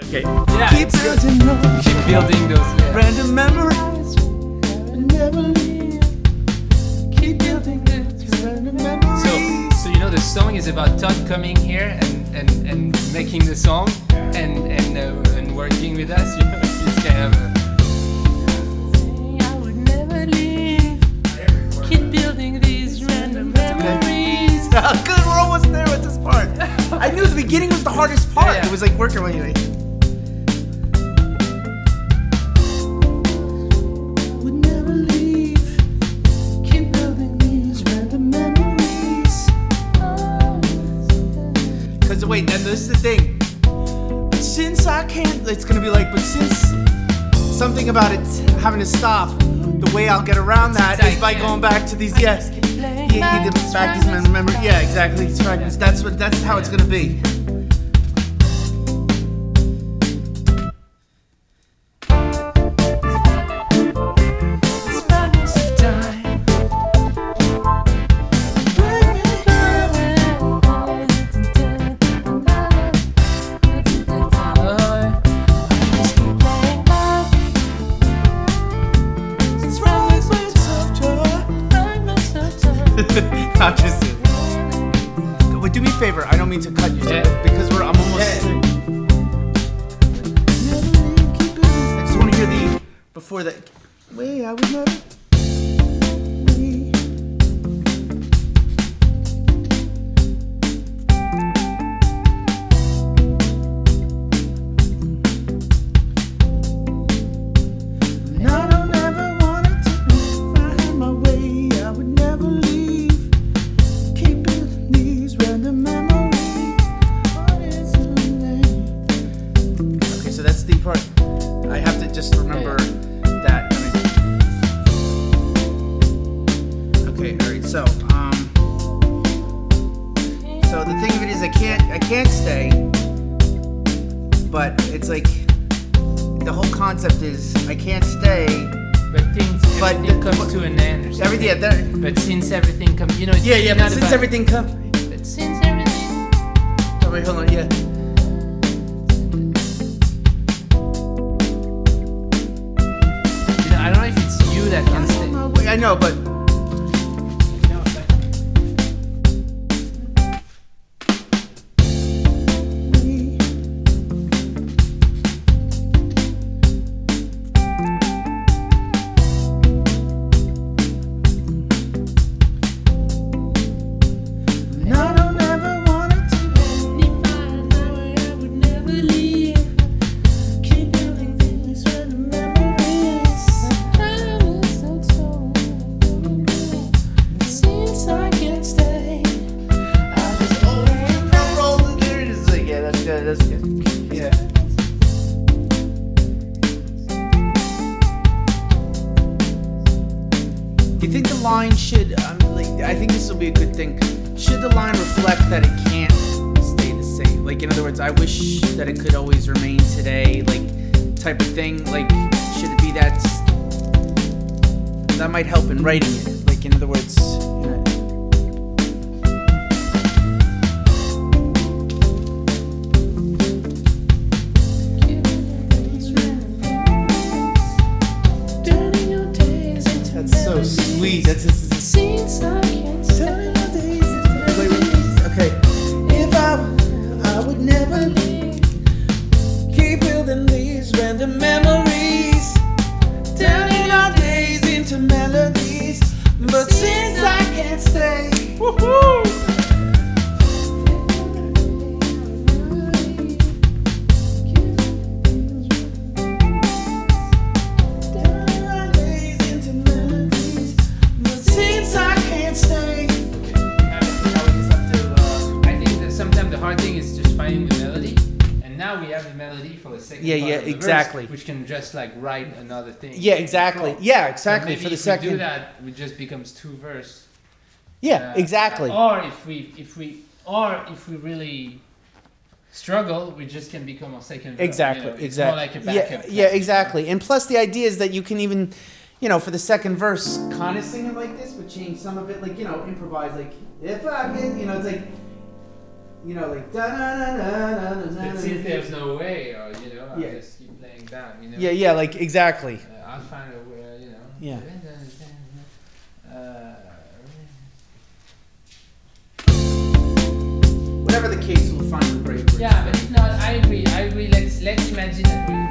Okay. Yeah, Keep it's good. building those Keep building those. Yeah. random memories. Never leave. Keep building those random memories. So you know the song is about Todd coming here and making the song and working with us. You know, it's kind of. I would never leave. Keep building these random memories. Good, we're almost there with this part. I knew the beginning was the hardest part. Yeah. It was like working my way. Would never leave. Keep building these random memories. Cause wait, and this is the thing. But since I can't, it's gonna be like, but since something about it having to stop, the way I'll get around that Since I is by can't. going back to these back these memories. Yeah, exactly. These fragments. That's how it's gonna be. Not just it. Wait, do me a favor. I don't mean to cut you, Yeah. because I'm almost. I just want to hear the before that. Wait, I was never. And I don't ever want it to find my way. I would never leave. Keep building these random memories. What is your name? Okay, so that's the part. I have to just remember that. Okay, all right. So the thing of it is, I can't stay. But it's like the whole concept is I can't stay. But But everything the- comes to an end. Or something. Everything, yeah, that, But since everything comes, you know. It's yeah. not But since about- everything comes. But since everything. Oh, wait, hold on. Yeah. You know, I don't know if it's you that can stay. Wait, I know, but. You know, like, And I don't ever want it to I would never leave. Keep building things random memories. Since I can't stay, I just roll the there. It's like, yeah, that's good. That's good. Yeah. Do you think the line should? I think this will be a good thing. Should the line reflect that it can't stay the same? Like, in other words, I wish that it could always remain today, like, type of thing. Like, should it be that might help in writing it? Like, in other words, you know. That's so sweet. That's okay. If I would never leave. Keep building these random memories, turning our days into melodies. But since I can't stay, woohoo! Turning our days into melodies. But since I can't stay. I think that sometimes the hard thing is just finding the melody, and now we have the melody for the second Yeah, part yeah, of the exactly. verse, which can just like write another thing. Yeah, exactly. Yeah, exactly. So For the maybe if second. we do that, it just becomes two verse. Yeah, exactly. Or if we really struggle, we just can become a second verse. Exactly, You know, it's exactly. more like a backup. Yeah, track. exactly. And plus, the idea is that you can even, for the second verse, kind of sing it like this, but change some of it, like, improvise, like, if I can, it's like, like, da da da da da da. But since there's no way, or I'll Yeah. just keep playing down, you know. Yeah, like exactly. I'll find a way, you know. Yeah. Whatever the case, we'll find the great bridge. Yeah, but if not, I agree. Let's imagine that we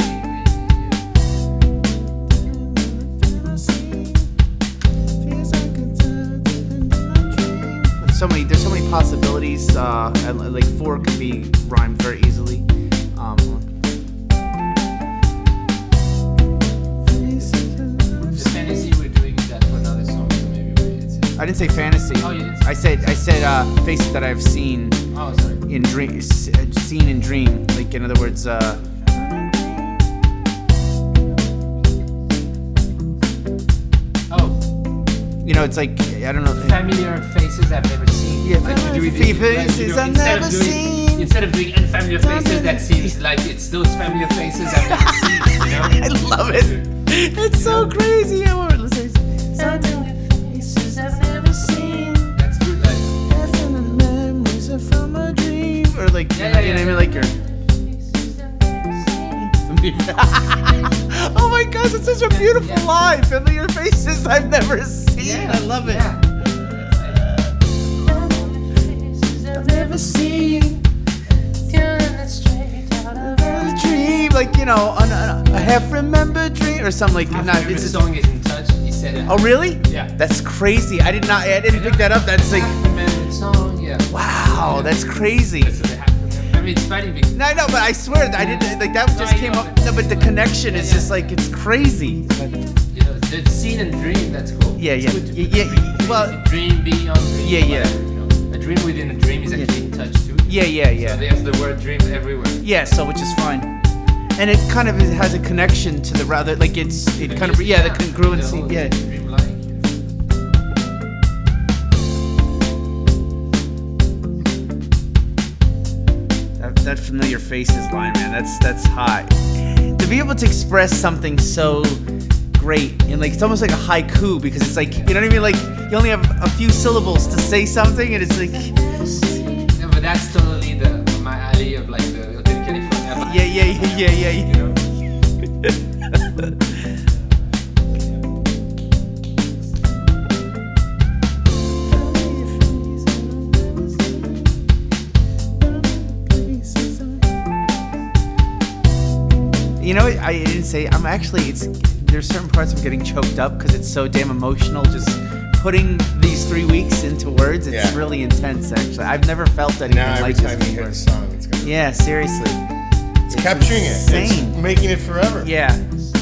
There's so many possibilities. And, like 4 could be rhymed very easily. The fantasy we're doing that for another song, so maybe I didn't say fantasy. Oh, you didn't say I said faces that I've seen oh, sorry. in dream, seen in dream. Like in other words, you know, it's like I don't know. Familiar faces I've never seen. Yeah, Like, familiar you do it- faces I've never seen. Instead of doing unfamiliar faces, that seems like it's those familiar faces I've never seen. You know? I love it. It's so crazy. I want to listen. Faces I've never seen. That's good. Like, Definite memories are from a dream. Or like, Yeah, you know what I mean? Like your. Faces I've never seen. Oh my gosh, it's such a beautiful Yeah. line. Familiar faces I've never seen. I love it. Yeah. Faces I've never seen. Turning straight out of A dream, like you know, a half-remembered dream or something like. My Not, favorite it's just, song is In Touch. He said it. oh really? Yeah. That's crazy. I didn't pick that up. That's like, Half-remembered song. Yeah. wow, that's crazy. That's what they have to remember. I mean, it's funny because No, I know, but I swear that I didn't like that just I came know, up. but- No, but the connection is Yeah, just yeah. like it's crazy. But, you know, the scene and dream. That's cool. Yeah, It's yeah. good to Yeah, put yeah, dream, well- dream beyond dream. Yeah, yeah. whatever, you know. A dream within a dream is actually in touch too. yeah, So there's the word dream everywhere. yeah. So which is fine, and it kind of has a connection to the rather like it kind of the congruency. whole Yeah. Dreamlike. That familiar faces line, man. That's hot. To be able to express something so great and like it's almost like a haiku because it's like you know what I mean. Like you only have a few syllables to say something, and it's like Yeah, but that's totally my alley of like the Hotel California. yeah. You know? You know, I didn't say. I'm actually. There's certain parts I'm getting choked up because it's so damn emotional. Just putting these 3 weeks into words, it's Yeah. really intense. Actually, I've never felt anything Now every like time this you hear before. the song, it's gonna Yeah, seriously. it's capturing it. insane. It's making it forever. Yeah.